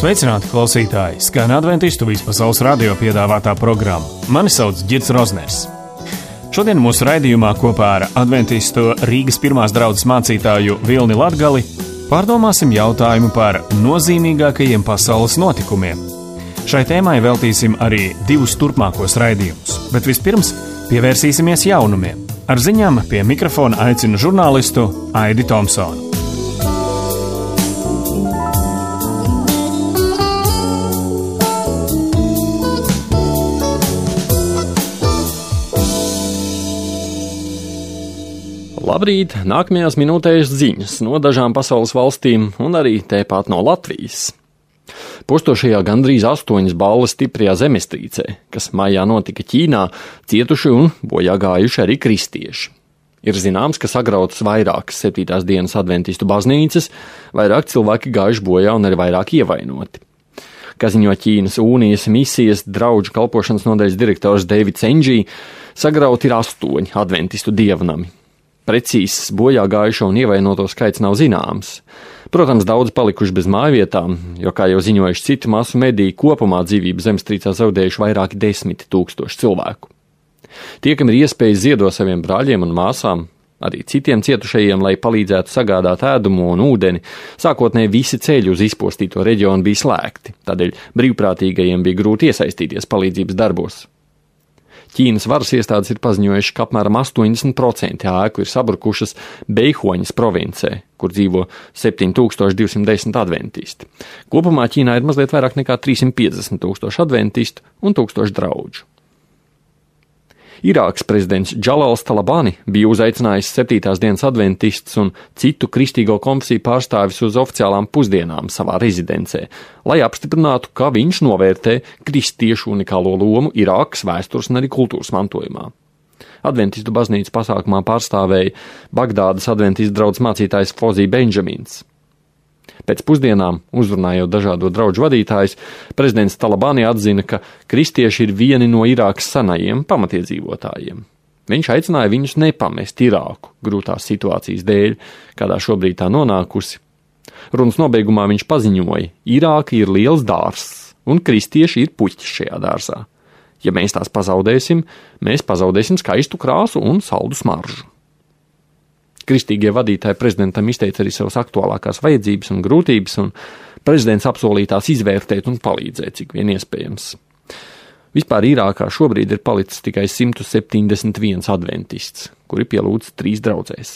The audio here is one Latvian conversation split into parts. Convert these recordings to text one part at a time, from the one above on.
Sveicināti klausītāji! Skan Adventistu vispasaules radio piedāvātā programma. Mani sauc Girts Rozners. Šodien mūsu raidījumā kopā ar Adventistu Rīgas pirmās draudzes mācītāju Vilni Latgali pārdomāsim jautājumu par nozīmīgākajiem pasaules notikumiem. Šai tēmai veltīsim arī 2 turpmākos raidījumus, bet vispirms pievērsīsimies jaunumiem. Ar ziņām pie mikrofona aicinu žurnālistu Aidi Tomsonu. Labrīt! Nākamajās minūtēs ziņas no dažām pasaules valstīm un arī tepat no Latvijas. Postošajā gandrīz 8 balles stiprajā zemestrīcē, kas maijā notika Ķīnā, cietuši un bojā gājuši arī kristieši. Ir zināms, ka sagrautas vairākas 7. dienas adventistu baznīcas, vairāk cilvēki gājuši bojā un arī vairāk ievainoti. Kā ziņo Ķīnas Unijas misijas draudžu kalpošanas nodaļas direktors Davids Enģī, sagrauti ir 8 adventistu dievnami. Precīzs bojā gājušo un ievainoto skaits nav zināms. Protams, daudz palikuši bez mājvietām, jo, kā jau ziņojuši citi masu mediji, kopumā dzīvību zemestrīcē zaudējuši vairāki 10 000 cilvēku. Tie, kam ir iespējas, ziedo saviem brāļiem un māsām, arī citiem cietušajiem, lai palīdzētu sagādāt ēdumu un ūdeni. Sākotnēji visi ceļi uz izpostīto reģionu bija slēgti, tādēļ brīvprātīgajiem bija grūti iesaistīties palīdzības darbos. Ķīnas varas iestādes ir paziņojuši, ka apmēram 80% ēku ir sabrukušas Beihoņas provincē, kur dzīvo 7210 adventisti. Kopumā Ķīnā ir mazliet vairāk nekā 350 000 adventistu un 1000 draudžu. Irākas prezidents Džalals Talabani bija uzaicinājis 7. dienas adventistus un citu kristīgo konfesiju pārstāvis uz oficiālām pusdienām savā rezidencē, lai apstiprinātu, kā viņš novērtē kristiešu unikālo lomu Irākas vēstures un arī kultūras mantojumā. Adventistu baznīcas pasākumā pārstāvēja Bagdādas adventistu draudzes mācītājs Fozī Benžamins. Pēc pusdienām, uzrunājot dažādo draudžu vadītājus, prezidents Talabani atzina, ka kristieši ir vieni no Irākas senajiem pamatiedzīvotājiem. Viņš aicināja viņus nepamest Irāku grūtās situācijas dēļ, kādā šobrīd tā nonākusi. Runas nobeigumā viņš paziņoja, Irāka ir liels dārzs, un kristieši ir puķis šajā dārzā. Ja mēs tās pazaudēsim, mēs pazaudēsim skaistu krāsu un saldu smaržu. Kristīgie vadītāji prezidentam izteica arī savas aktuālākās vajadzības un grūtības, un prezidents apsolīja tās izvērtēt un palīdzēt, cik vien iespējams. Vispār Irākā šobrīd ir palicis tikai 171 adventists, kuri pielūdz 3 draudzēs.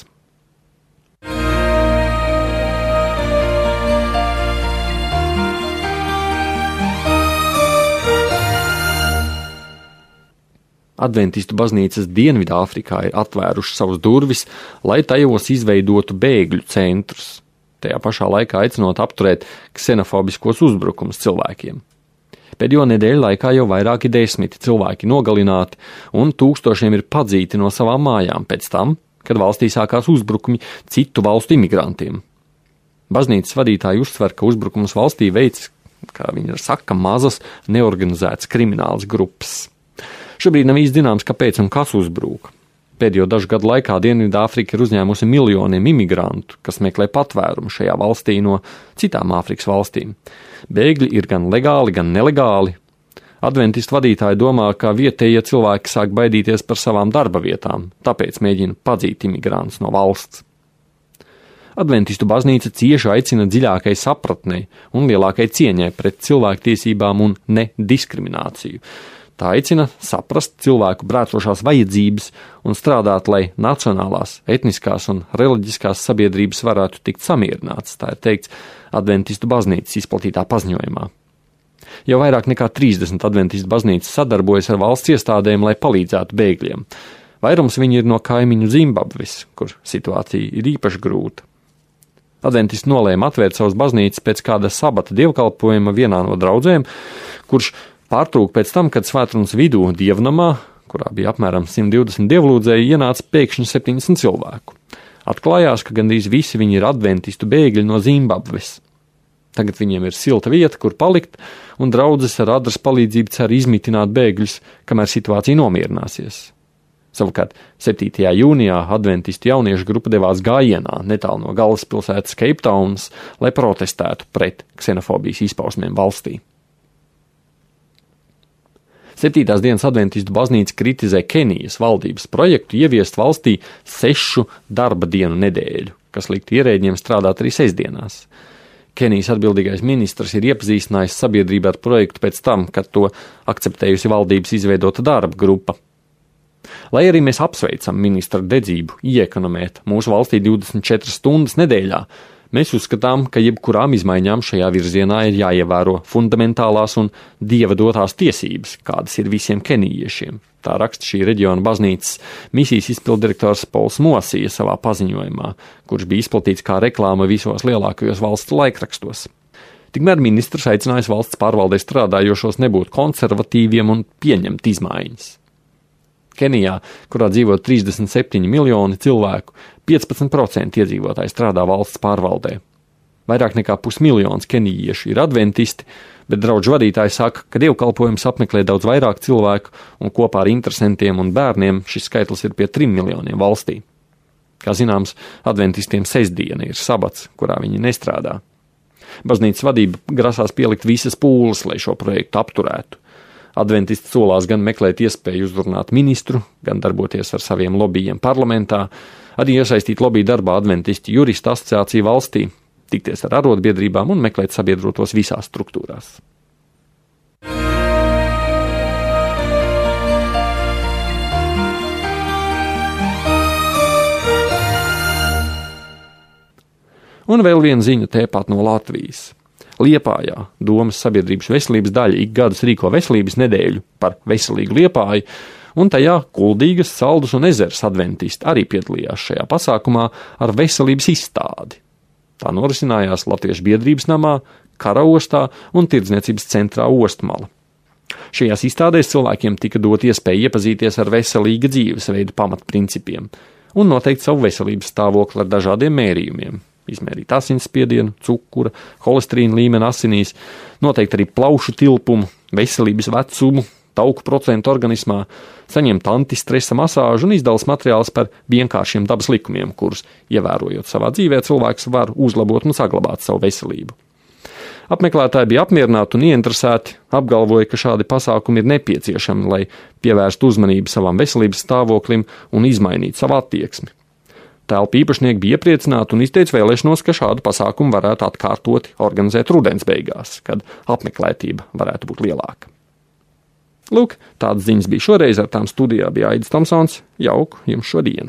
Adventistu baznīcas Dienvidāfrikā ir atvēruši savus durvis, lai tajos izveidotu bēgļu centrus, tajā pašā laikā aicinot apturēt ksenofobiskos uzbrukumus cilvēkiem. Pēdējo nedēļu laikā jau vairāki 10 cilvēki nogalināti un tūkstošiem ir padzīti no savām mājām pēc tam, kad valstī sākās uzbrukumi citu valstu imigrantiem. Baznīcas vadītāji uzsver, ka uzbrukumus valstī veids, kā viņi saka, mazas neorganizētas kriminālas grupas. Šobrīd nav īsti zināms, kāpēc un kas uzbrūk. Pēdējo dažu gadu laikā Dienvidāfrika ir uzņēmusi miljoniem imigrantu, kas meklē patvērumu šajā valstī no citām Āfrikas valstīm. Bēgļi ir gan legāli, gan nelegāli. Adventistu vadītāji domā, ka vietējie cilvēki sāk baidīties par savām darba vietām, tāpēc mēģina padzīt imigrantus no valsts. Adventistu baznīca cieši aicina dziļākai sapratnei un lielākai cieņai pret cilvēktiesībām un nediskrimināciju. Tā aicina saprast cilvēku brēcošās vajadzības un strādāt, lai nacionālās, etniskās un reliģiskās sabiedrības varētu tikt samierinātas, tā ir teikts Adventistu baznīcas izplatītā paziņojumā. Jau vairāk nekā 30 adventistu baznīcas sadarbojas ar valsts iestādēm, lai palīdzētu bēgļiem. Vairums viņi ir no kaimiņu Zimbabves, kur situācija ir īpaši grūta. Adventisti nolēma atvērt savas baznīcas pēc kāda sabata dievkalpojuma vienā no draudzēm, kurš pārtrūka pēc tam, kad svētrunas vidū dievnamā, kurā bija apmēram 120 dievlūdzēji, ienāca pēkšņi 70 cilvēku. Atklājās, ka gandrīz visi viņi ir adventistu bēgļi no Zimbabves. Tagad viņiem ir silta vieta, kur palikt, un draudzes ar adres palīdzību cer izmitināt bēgļus, kamēr situācija nomierināsies. Savukārt 7. jūnijā adventistu jauniešu grupa devās gājienā netālu no galvaspilsētas Keiptaunas, lai protestētu pret ksenofobijas izpausmēm valstī. 7. dienas adventistu baznīca kritizē Kenijas valdības projektu ieviest valstī 6 darba dienu nedēļu, kas liktu ierēģiem strādāt arī sestdienās. Kenijas atbildīgais ministrs ir iepazīstinājis sabiedrību ar projektu pēc tam, kad to akceptējusi valdības izveidota darba grupa. Lai arī mēs apsveicam ministra dedzību iekonomēt mūsu valstī 24 stundas nedēļā, mēs uzskatām, ka jebkurām izmaiņām šajā virzienā ir jāievēro fundamentālās un dieva dotās tiesības, kādas ir visiem kenijiešiem. Tā raksta šī reģiona baznīcas misijas izpilddirektors Pols Mosija savā paziņojumā, kurš bija izplatīts kā reklāma visos lielākajos valsts laikrakstos. Tikmēr ministrs aicinājis valsts pārvaldē strādājošos nebūt konservatīviem un pieņemt izmaiņas. Kenijā, kurā dzīvo 37 miljoni cilvēku, 15% iedzīvotāji strādā valsts pārvaldē. Vairāk nekā 500,000 kenijiešu ir adventisti, bet draudžu vadītāji saka, ka dievkalpojums apmeklē daudz vairāk cilvēku, un kopā ar interesantiem un bērniem šis skaitlis ir pie 3 miljoniem valstī. Kā zināms, adventistiem sestdiena ir sabats, kurā viņi nestrādā. Baznīcas vadība grasās pielikt visas pūles, lai šo projektu apturētu. Adventisti solās gan meklēt iespēju uzrunāt ministru, gan darboties ar saviem lobbyiem parlamentā, arī iesaistīt lobby darbā adventistu juristu asociāciju valstī, tikties ar arotbiedrībām un meklēt sabiedrotos visās struktūrās. Un vēl viena ziņa tēpat no Latvijas. Liepājā Domas sabiedrības veselības daļa ik gadus rīko veselības nedēļu par veselīgu Liepāju, un tajā Kuldīgas, Saldus un Ezeras adventisti arī piedalījās šajā pasākumā ar veselības izstādi. Tā norisinājās Latviešu biedrības namā, Karaostā un Tirdzniecības centrā Ostmala. Šajās izstādēs cilvēkiem tika dot iespēja iepazīties ar veselīga dzīvesveida pamatprincipiem un noteikt savu veselības stāvokli ar dažādiem mērījumiem. Izmērīt asinsspiedienu, cukura, holesterīna līmeni asinīs, noteikt arī plaušu tilpumu, veselības vecumu, tauku procentu organismā, saņemt antistresa masāžu un izdales materiālus par vienkāršiem dabas likumiem, kurus, ievērojot savā dzīvē, cilvēks var uzlabot un saglabāt savu veselību. Apmeklētāji bija apmierināti un ieinteresēti, apgalvoja, ka šādi pasākumi ir nepieciešami, lai pievērstu uzmanību savam veselības stāvoklim un izmainītu savu attieksmi. Telpu īpašnieki bija iepriecināti un izteica vēlēšanos, ka šādu pasākumu varētu atkārtoti organizēt rudens beigās, kad apmeklētība varētu būt lielāka. Lūk, tādas ziņas bija šoreiz, ar tām studijā bija Aidis Tomsons. Jauku jums šodienu!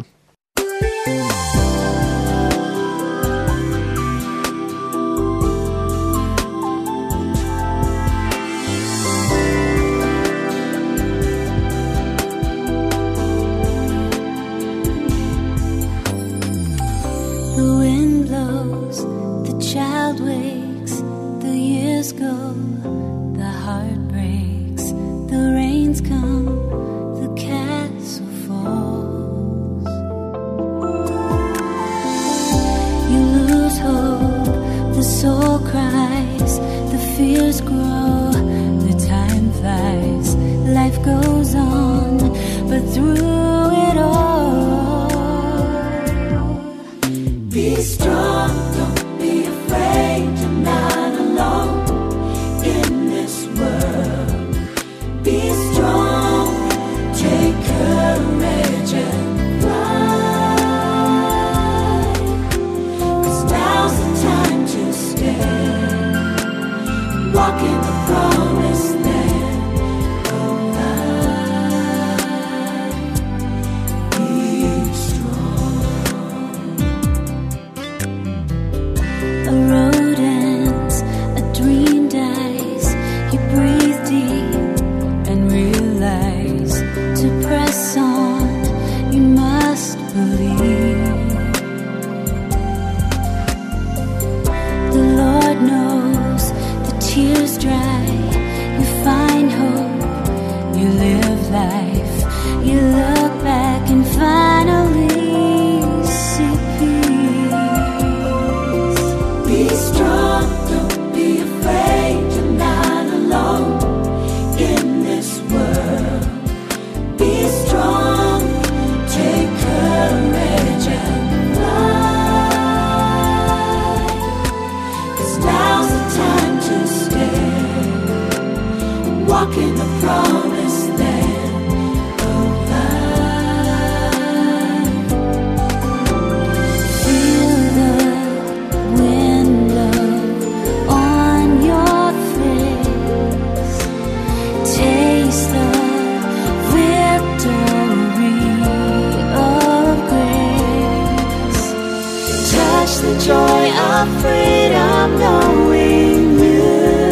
joy of freedom, knowing you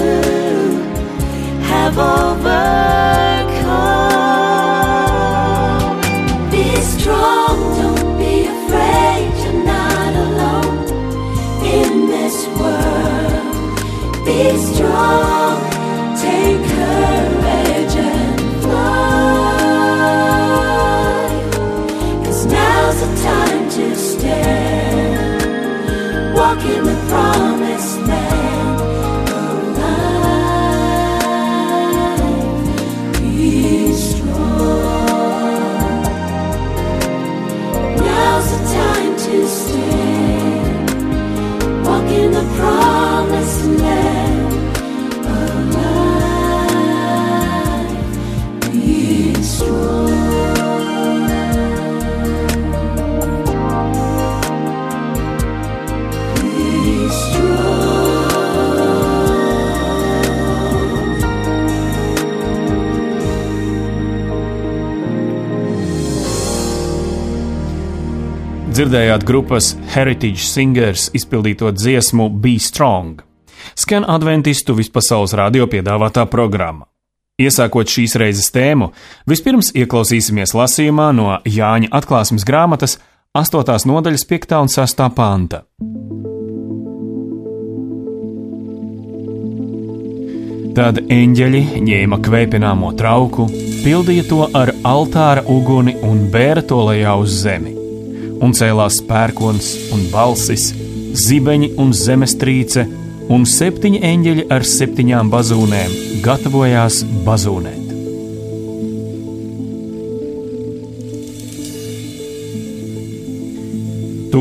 have overcome. Be strong, don't be afraid, you're not alone in this world. Be strong, take courage and fly, 'cause now's the time to stand, walk in the promised land, alive. Be strong, now's the time to stand, walk in the promised land, alive. Be strong. Dzirdējāt grupas Heritage Singers izpildīto dziesmu Be Strong. Skan adventistu vispasaules radio piedāvātā programma. Iesākot šīs reizes tēmu, vispirms ieklausīsimies lasījumā no Jāņa atklāsmes grāmatas 8. nodaļas 5. un 6. panta. Tad eņģeļi ņēma kvēpināmo trauku, pildīja to ar altāra uguni un bēra to lejā uz zemi. Un cēlās pērkons un balsis, zibeņi un zemestrīce, un 7 eņģeļi ar 7 bazūnēm gatavojās bazūnēt. –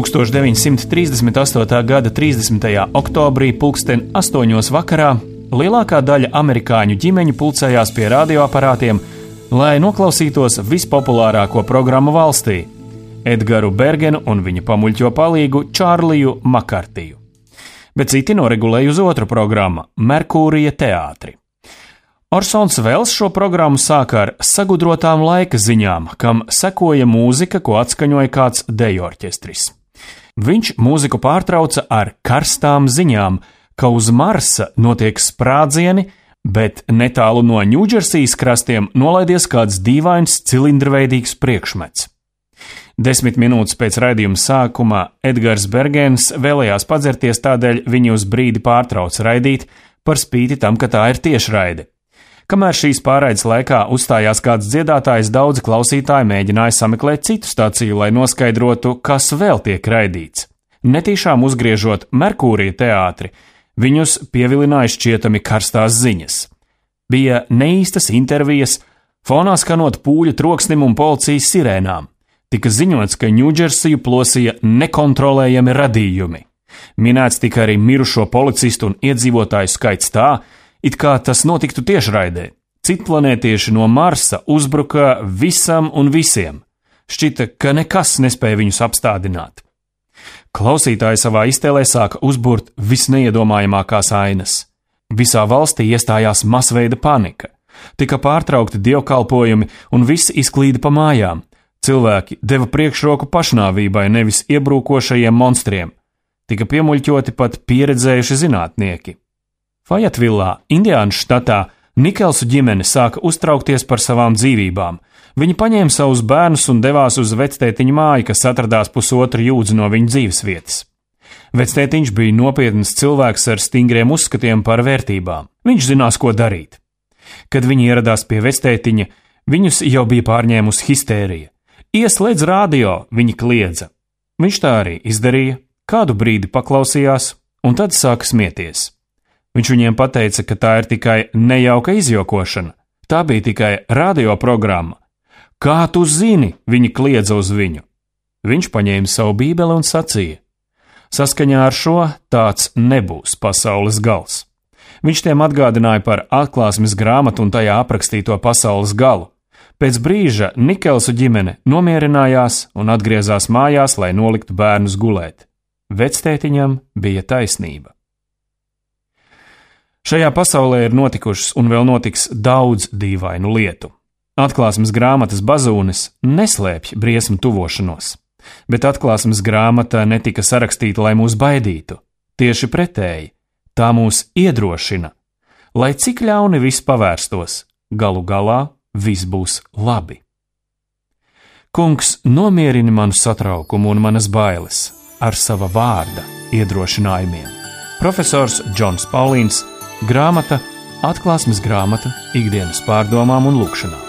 1938. gada 30. oktobrī pulksten 8. vakarā lielākā daļa amerikāņu ģimeņu pulcējās pie radioaparātiem, lai noklausītos vispopulārāko programmu valstī – Edgaru Bergenu un viņa pamuļķo palīgu Čārliju Makartiju. Bet citi noregulēja uz otru programmu – Merkūrija teātri. Orsons Vels šo programmu sāka ar sagudrotām laika ziņām, kam sekoja mūzika, ko atskaņoja kāds deju orķestris. Viņš mūziku pārtrauca ar karstām ziņām, ka uz Marsa notiek sprādzieni, bet netālu no Ņūdžersijas krastiem nolaidies kāds dīvains cilindrveidīgs priekšmets. 10 minūtes pēc raidījuma sākuma Edgars Bergens vēlējās padzerties, tādēļ viņi uz brīdi pārtrauca raidīt, par spīti tam, ka tā ir tiešraide. Kamēr šīs pārraides laikā uzstājās kāds dziedātājs, daudzi klausītāji mēģināja sameklēt citu staciju, lai noskaidrotu, kas vēl tiek raidīts. Netīšām uzgriežot Merkūrija teātri, viņus pievilināja šķietami karstās ziņas. Bija neīstas intervijas, fonā skanot pūļu troksnim un policijas sirēnām. Tika ziņots, ka Ņūdžersiju plosīja nekontrolējami radījumi. Minēts tika arī mirušo policistu un iedzīvotāju skaits tā, it kā tas notiktu tiešraidē. Citplanētieši no Marsa uzbruka visam un visiem. Šķita, ka nekas nespēja viņus apstādināt. Klausītāji savā iztēlē sāka uzburt visneiedomājamākās ainas. Visā valstī iestājās masveida panika. Tika pārtraukti dievkalpojumi un visi izklīda pa mājām. Cilvēki deva priekšroku pašnāvībai, nevis iebrūkošajiem monstriem. Tika piemuļķoti pat pieredzējuši zinātnieki. Fajetvillā, Indiānas štatā, Nikelsu ģimene sāka uztraukties par savām dzīvībām. Viņi paņēma savus bērnus un devās uz vectētiņa māju, kas atradās 1,5 jūdzi no viņa dzīvesvietas. Vectētiņš bija nopietns cilvēks ar stingriem uzskatiem par vērtībām. Viņš zinās, ko darīt. Kad viņi ieradās pie vectētiņa, viņus jau bija pārņēmusi histērija. Ieslēdz radio, viņi kliedza. Viņš tā arī izdarīja, kādu brīdi paklausījās un tad sāka smieties. Viņš viņiem pateica, ka tā ir tikai nejauka izjokošana. Tā bija tikai radioprogramma. Kā tu zini, viņi kliedza uz viņu. Viņš paņēma savu bībeli un sacīja: saskaņā ar šo tāds nebūs pasaules gals. Viņš tiem atgādināja par atklāsmes grāmatu un tajā aprakstīto pasaules galu. Pēc brīža Nikelsu ģimene nomierinājās un atgriezās mājās, lai noliktu bērnus gulēt. Vectētiņam bija taisnība. Šajā pasaulē ir notikušas un vēl notiks daudz dīvainu lietu. Atklāsmes grāmatas bazūnes neslēpj briesmu tuvošanos. Bet atklāsmes grāmata netika sarakstīta, lai mūs baidītu. Tieši pretēji, tā mūs iedrošina. Lai cik ļauni viss pavērstos, galu galā viss būs labi. Kungs, nomierini manu satraukumu un manas bailes ar sava vārda iedrošinājumiem. Profesors Džons Paulīns, grāmata Atklāsmes grāmata ikdienas pārdomām un lūkšanām.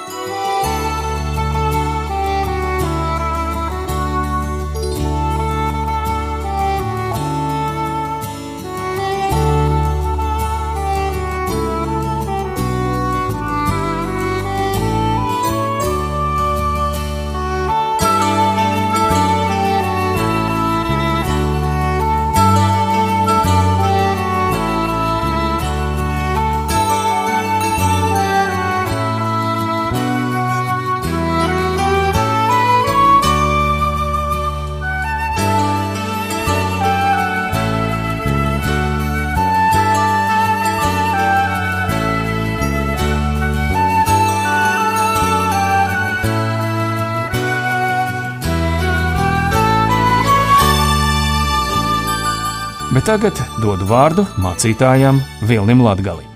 Bet tagad dodu vārdu mācītājam Vilnim Latgalim.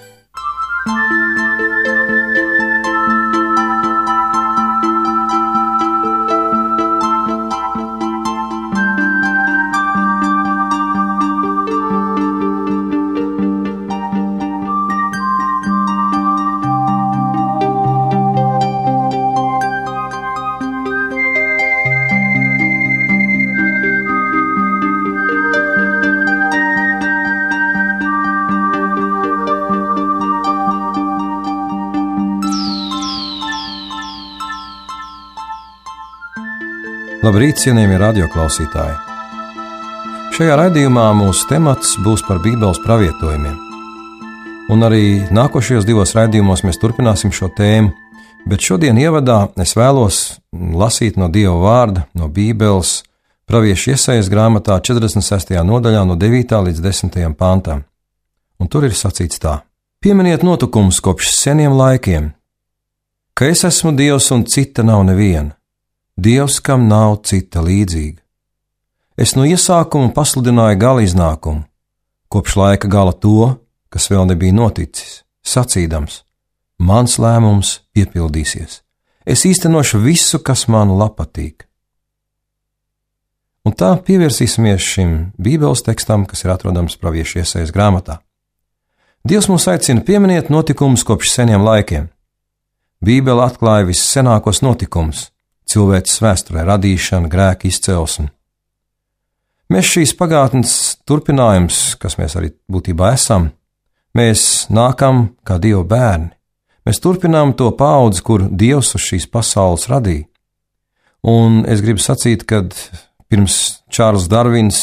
Labrīt, cienījamie radioklausītāji! Šajā raidījumā mūsu temats būs par Bībeles pravietojumiem. Un arī nākošajos 2 raidījumos mēs turpināsim šo tēmu, bet šodien ievadā es vēlos lasīt no Dieva vārda, no Bībeles, pravieša Iesaijas grāmatā 46. nodaļā no 9. līdz 10. pantam. Un tur ir sacīts tā: Pieminiet notikumus kopš seniem laikiem, ka es esmu Dievs un cita nav neviena. Dievs, kam nav cita līdzīga. Es no iesākuma pasludināju gala iznākumu, kopš laika gala to, kas vēl nebija noticis, sacīdams: mans lēmums piepildīsies. Es īstenošu visu, kas man patīk. Un tā pievērsīsimies šim Bībeles tekstam, kas ir atrodams pravieša Iesaijas grāmatā. Dievs mūs aicina pieminiet notikumus kopš seniem laikiem. Bībele atklāja vissenākos notikumus. Cilvēces vēsturē radīšana, grēka izcelsme. Mēs šīs pagātnes turpinājums, kas mēs arī būtībā esam, mēs nākam kā Dieva bērni. Mēs turpinām to paudzi, kur Dievs uz šīs pasaules radīja. Un es gribu sacīt, kad pirms Čārls Darvins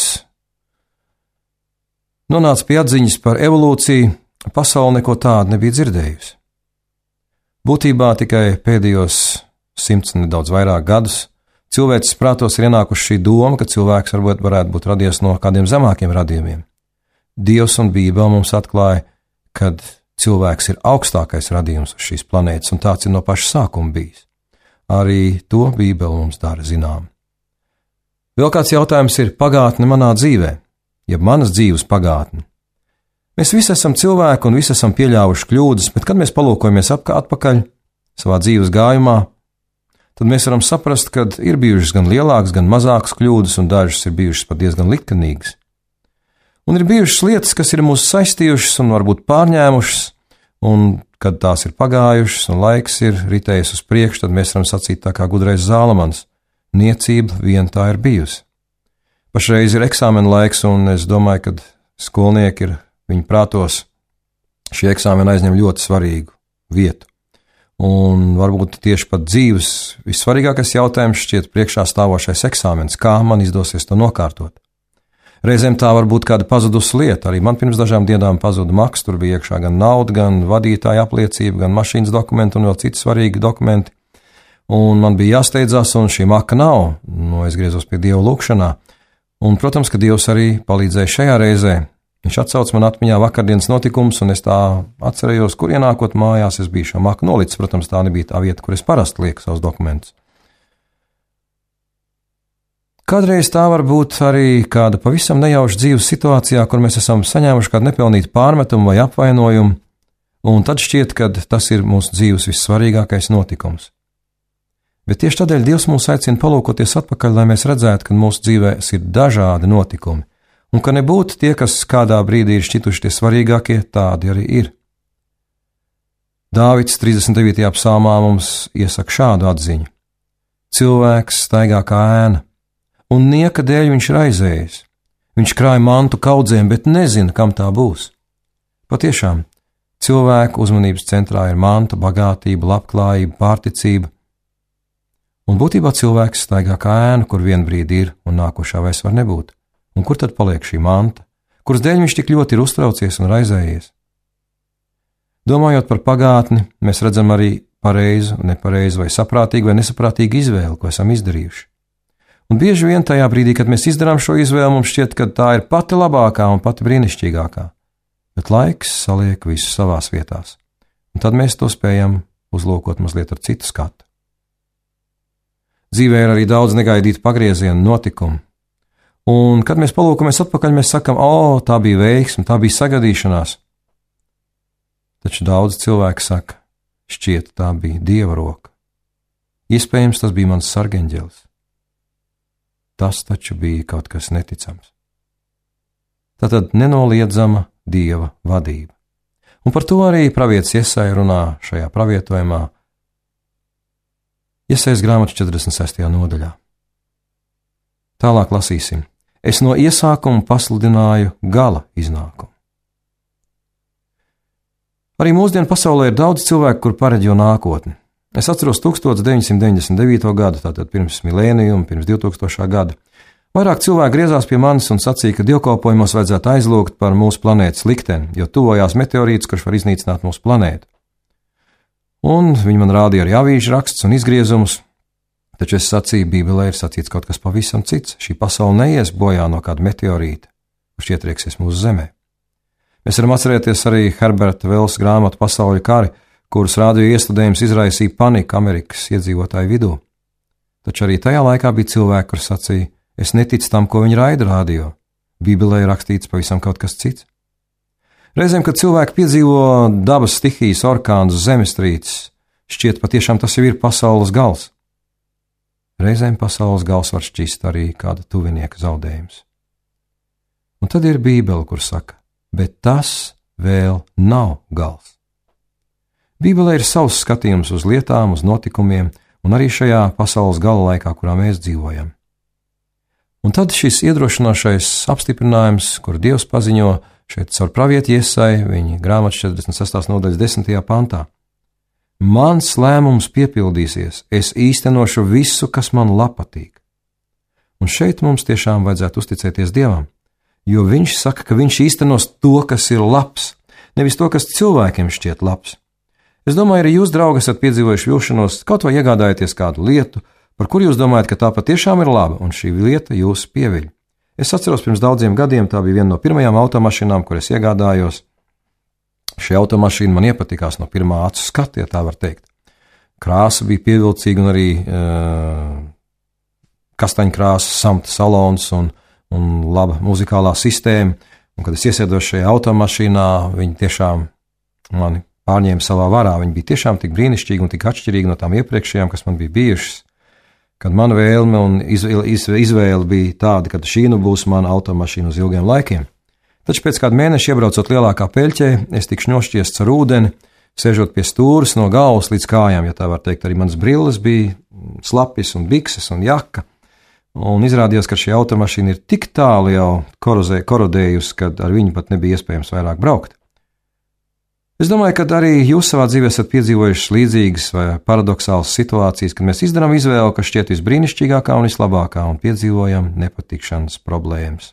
nonāca pie atziņas par evolūciju, pasaule neko tādu nebija dzirdējusi. Būtībā tikai pēdējos 100 nedaudz vairāk gadus cilvēces prātos ir ienākuši šī doma, ka cilvēks varētu būt radies no kādiem zemākiem radījumiem. Dievs un Bībele mums atklāja, kad cilvēks ir augstākais radījums uz šīs planētas, un tāds ir no paša sākuma bijis. Arī to Bībele mums dara zinām. Vēl kāds jautājums ir pagātne manā dzīvē, jeb manas dzīves pagātne. Mēs visi esam cilvēki un visi esam pieļāvuši kļūdas, bet kad mēs palūkojamies atpakaļ savā dzīves gājumā, tad mēs varam saprast, ka ir bijušas gan lielākas, gan mazākas kļūdas, un dažas ir bijušas pat diezgan liktenīgas. Un ir bijušas lietas, kas ir mūs saistījušas un varbūt pārņēmušas, un kad tās ir pagājušas un laiks ir ritējis uz priekšu, tad mēs varam sacīt tā kā gudrais Zālamans: niecība vien tā ir bijusi. Pašreiz ir eksāmena laiks, un es domāju, ka skolnieki ir viņu prātos, šie eksāmeni aizņem ļoti svarīgu vietu. Un varbūt tieši pat dzīves vissvarīgākais jautājums šķiet priekšā stāvošais eksāmens, kā man izdosies to nokārtot. Reizēm tā var būt kāda pazudusi lieta, arī man pirms dažām dienām pazuda maks, tur bija iekšā gan nauda, gan vadītāja apliecība, gan mašīnas dokumenti un vēl citi svarīgi dokumenti. Un man bija jāsteidzās, un šī maka nav, es griezos pie Dieva lūkšanā. Un, protams, ka Dievs arī palīdzēja šajā reizē. Viņš atsauca man atmiņā vakardienas notikumus, un es tā atcerējos, kur ienākot mājās, es biju šo maku nolicis. Protams, tā nebija tā vieta, kur es parasti lieku savus dokumentus. Kādreiz tā var būt arī kāda pavisam nejauša dzīves situācijā, kur mēs esam saņēmuši kādu nepelnītu pārmetumu vai apvainojumu, un tad šķiet, ka tas ir mūsu dzīves vissvarīgākais notikums. Bet tieši tādēļ Dievs mūs aicina palūkoties atpakaļ, lai mēs redzētu, ka mūsu dzīvēs ir dažādi notikumi, un ka nebūtu tie, kas kādā brīdī ir šķituši tie svarīgākie, tādi arī ir. Dāvids 39. psalmā mums iesaka šādu atziņu: cilvēks staigā kā ēna, un nieka dēļ viņš ir aizējis. Viņš krāj mantu kaudzēm, bet nezina, kam tā būs. Patiešām, cilvēku uzmanības centrā ir manta, bagātība, labklājība, pārticība. Un būtībā cilvēks staigā kā ēna, kur vien brīdi ir un nākošā vairs var nebūt. Un kur tad paliek šī manta, kuras dēļ viņš tik ļoti ir uztraucies un raizējies? Domājot par pagātni, mēs redzam arī pareizu, nepareizu vai saprātīgu vai nesaprātīgu izvēli, ko esam izdarījuši. Un bieži vien tajā brīdī, kad mēs izdarām šo izvēli, mums šķiet, ka tā ir pati labākā un pati brīnišķīgākā. Bet laiks saliek visu savās vietās, un tad mēs to spējam uzlūkot mazliet ar citu skatu. Dzīvē ir arī daudz negaidītu pagriezienu, notikumu. Un, kad mēs palūkamies atpakaļ, mēs sakam, tā bija veiksme, tā bija sagadīšanās. Taču daudz cilvēku saka, šķiet, tā bija Dieva roka. Iespējams, tas bija mans sargeņģelis. Tas taču bija kaut kas neticams. Tātad nenoliedzama Dieva vadība. Un par to arī pravietis Jesaja runā šajā pravietojumā, Jesajas grāmatas 46. nodaļā. Tālāk lasīsim. Es no iesākuma pasludināju gala iznākumu. Arī mūsdienu pasaulē ir daudz cilvēku, kur paredz nākotni. Es atceros 1999. gadu, tātad pirms milēnijuma, pirms 2000. gada. Vairāk cilvēku griezās pie manis un sacīja, ka dievkalpojumos vajadzētu aizlūgt par mūsu planētas likteni, jo tuvojās meteorīts, kurš var iznīcināt mūsu planētu. Un viņi man rādīja arī avīžu rakstus un izgriezumus, taču es sacīju, Bībelē ir sacīts kaut kas pavisam cits. Šī pasaule neies bojā no kāda meteorīta, kurš ietrieksies mūsu zemē. Mēs varam atcerēties arī Herberta Velsa grāmatu Pasauļu kari, kuras rādio iestudējums izraisīja paniku Amerikas iedzīvotāju vidū. Taču arī tajā laikā bija cilvēki, kur sacīja, es neticu tam, ko viņi raida rādio. Bībelē ir rakstīts pavisam kaut kas cits. Reizēm, kad cilvēki piedzīvo dabas stihijas, orkānus, zemestrīces, šķiet patiešām tas jau ir pasaules gals. Reizēm pasaules gals var šķist arī kāda tuvinieka zaudējums. Un tad ir Bībele, kur saka, bet tas vēl nav gals. Bībelē ir savs skatījums uz lietām, uz notikumiem, un arī šajā pasaules gala laikā, kurā mēs dzīvojam. Un tad šis iedrošinošais apstiprinājums, kur Dievs paziņo šeit caur pravieti Jesaju, viņa grāmatas 46. nodaļas 10. pantā. Mans lēmums piepildīsies, es īstenošu visu, kas man patīk. Un šeit mums tiešām vajadzētu uzticēties Dievam, jo viņš saka, ka viņš īstenos to, kas ir labs, nevis to, kas cilvēkiem šķiet labs. Es domāju, arī jūs, draugi, esat piedzīvojuši vilšanos, kaut vai iegādājoties kādu lietu, par kuru jūs domājat, ka tā patiešām ir laba, un šī lieta jūs pieviļ. Es atceros, pirms daudziem gadiem tā bija viena no pirmajām automašīnām, kur es iegādājos. Šī automašīna man iepatikās no pirmā acu skata, ja tā var teikt. Krāsa bija pievilcīga un arī kastaņkrāsas, samta salons un laba muzikālā sistēma. Un, kad es iesēdos šajā automašīnā, viņi tiešām mani pārņēma savā varā. Viņi bija tiešām tik brīnišķīgi un tik atšķirīgi no tām iepriekšējām, kas man bija bijušas. Kad mana vēlme un izvēle bija tāda, ka šī nu būs mana automašīna uz ilgiem laikiem. Taču pēc kāda mēneša iebraucot lielākā peļķē, es tikšu nošķiests ar ūdeni, sēžot pie stūres no galvas līdz kājām, ja tā var teikt, arī manas brilles bija slapjas un bikses un jaka. Un izrādījās, ka šī automašīna ir tik tālu jau korodējusi, ka ar viņu pat nebija iespējams vairāk braukt. Es domāju, ka arī jūs savā dzīvē esat piedzīvojuši līdzīgas vai paradoxālas situācijas, kad mēs izdarām izvēli, kas šķiet visbrīnišķīgākā un vislabākā, un piedzīvojam nepatikšanas problēmas.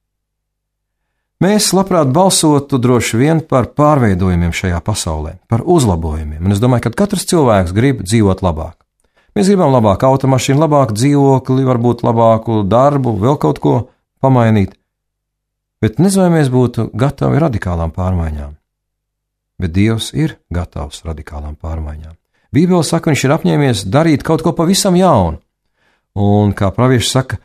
Mēs labprāt balsotu droši vien par pārveidojumiem šajā pasaulē, par uzlabojumiem, un es domāju, ka katrs cilvēks grib dzīvot labāk. Mēs gribam labāku automašīnu, labāku dzīvokli, varbūt labāku darbu, vēl kaut ko pamainīt, bet nezinu, vai mēs būtu gatavi radikālām pārmaiņām. Bet Dievs ir gatavs radikālām pārmaiņām. Bībele saka, viņš ir apņēmies darīt kaut ko pavisam jaunu. Un, kā pravieši saka,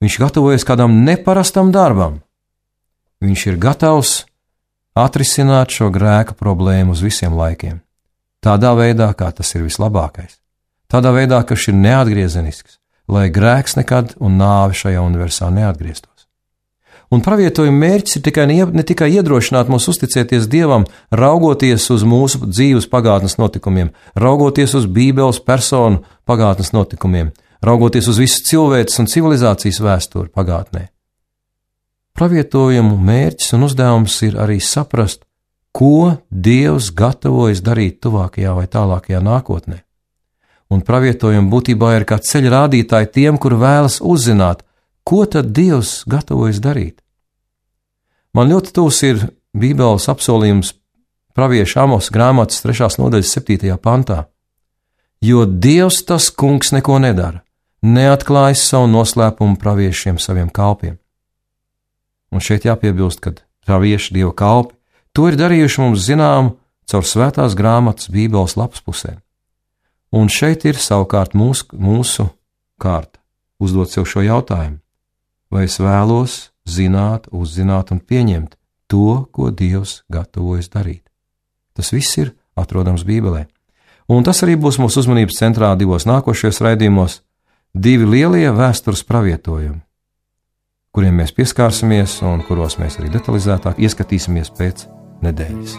Viņš gatavojas kādam neparastam darbam. Viņš ir gatavs atrisināt šo grēka problēmu uz visiem laikiem. Tādā veidā, kā tas ir vislabākais. Tādā veidā, kas ir neatgriezenisks, lai grēks nekad un nāve šajā universā neatgrieztos. Un pravietojuma mērķis ir ne tikai iedrošināt mūs uzticēties Dievam, raugoties uz mūsu dzīves pagātnes notikumiem, raugoties uz Bībeles personu pagātnes notikumiem, raugoties uz visu cilvēces un civilizācijas vēsturi pagātnē. Pravietojumu mērķis un uzdevums ir arī saprast, ko Dievs gatavojas darīt tuvākajā vai tālākajā nākotnē. Un pravietojumi būtībā ir kā ceļa rādītāji tiem, kur vēlas uzzināt, ko tad Dievs gatavojas darīt. Man ļoti tuvs ir Bībeles apsolījums pravieša Amosa grāmatas 3. nodaļas 7. pantā. Jo Dievs tas kungs neko nedara, neatklājas savu noslēpumu praviešiem saviem kalpiem. Un šeit jāpiebilst, ka pravieši Dieva kalpi to ir darījuši mums zinām caur svētās grāmatas Bībeles lapuspusēm. Un šeit ir savukārt mūsu kārta uzdot sev šo jautājumu. Vai es vēlos zināt, uzzināt un pieņemt to, ko Dievs gatavojas darīt? Tas viss ir atrodams Bībelē. Un tas arī būs mūsu uzmanības centrā 2 nākošajos raidījumos, 2 lielie vēstures pravietojumi, kuriem mēs pieskārsimies un kuros mēs arī detalizētāk ieskatīsimies pēc nedēļas.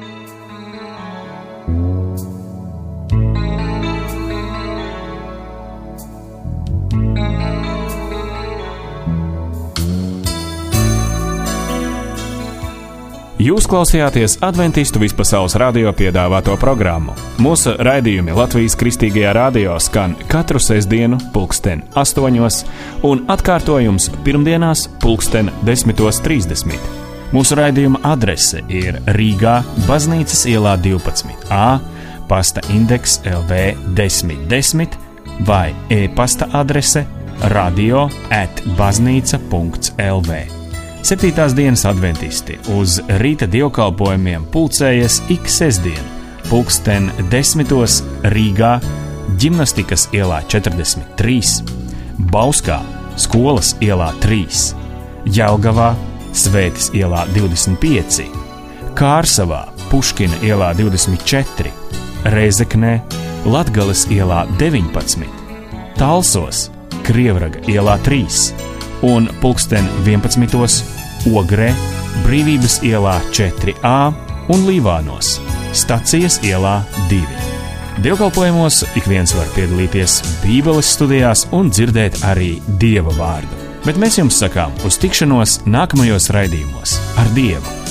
Jūs klausījāties Adventistu vispasaules radio piedāvāto programmu. Mūsu raidījumi Latvijas Kristīgajā radio skan katru sestdienu 8:00 un atkārtojums pirmdienās 10:30. Mūsu raidījuma adrese ir Rīgā, Baznīcas ielā 12A, pasta indeks LV 1010 vai e-pasta adrese radio@baznīca.lv. 7. dienas adventisti uz rīta dievkalpojumiem pulcējas ik sestdien, 10:10 Rīgā, Ģimnastikas ielā 43, Bauskā, Skolas ielā 3, Jelgavā, Svētes ielā 25, Kārsavā, Puškina ielā 24, Rēzeknē, Latgales ielā 19, Talsos, Krievraga ielā 3 un 11:00 Ogrē, Brīvības ielā 4A un Līvānos, Stacijas ielā 2. Dievkalpojumos ik viens var piedalīties Bībeles studijās un dzirdēt arī Dieva vārdu. Bet mēs jums sakām uz tikšanos nākamajos raidījumos ar Dievu!